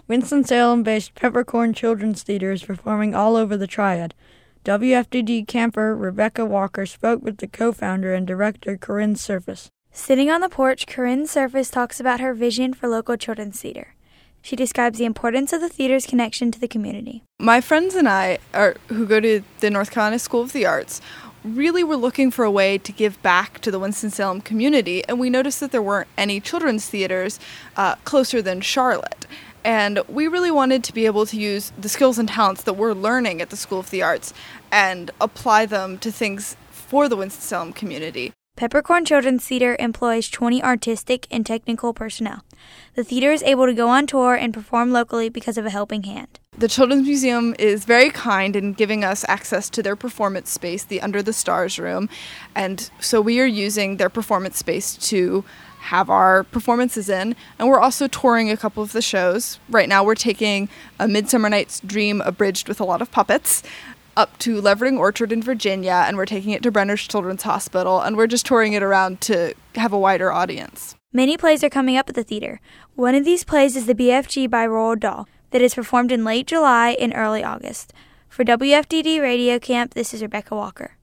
Winston-Salem-based Peppercorn Children's Theater is performing all over the Triad. WFDD camper Rebecca Walker spoke with the co-founder and director Corinne Surface. Sitting on the porch, Corinne Surface talks about her vision for local children's theater. She describes the importance of the theater's connection to the community. My friends and I, who go to the North Carolina School of the Arts, really were looking for a way to give back to the Winston-Salem community, and we noticed that there weren't any children's theaters closer than Charlotte. And we really wanted to be able to use the skills and talents that we're learning at the School of the Arts and apply them to things for the Winston-Salem community. Peppercorn Children's Theater employs 20 artistic and technical personnel. The theater is able to go on tour and perform locally because of a helping hand. The Children's Museum is very kind in giving us access to their performance space, the Under the Stars room, and so we are using their performance space to have our performances in, and we're also touring a couple of the shows. Right now we're taking A Midsummer Night's Dream abridged with a lot of puppets up to Levering Orchard in Virginia, and we're taking it to Brenner's Children's Hospital, and we're just touring it around to have a wider audience. Many plays are coming up at the theater. One of these plays is the BFG by Roald Dahl that is performed in late July and early August. For WFDD Radio Camp, this is Rebecca Walker.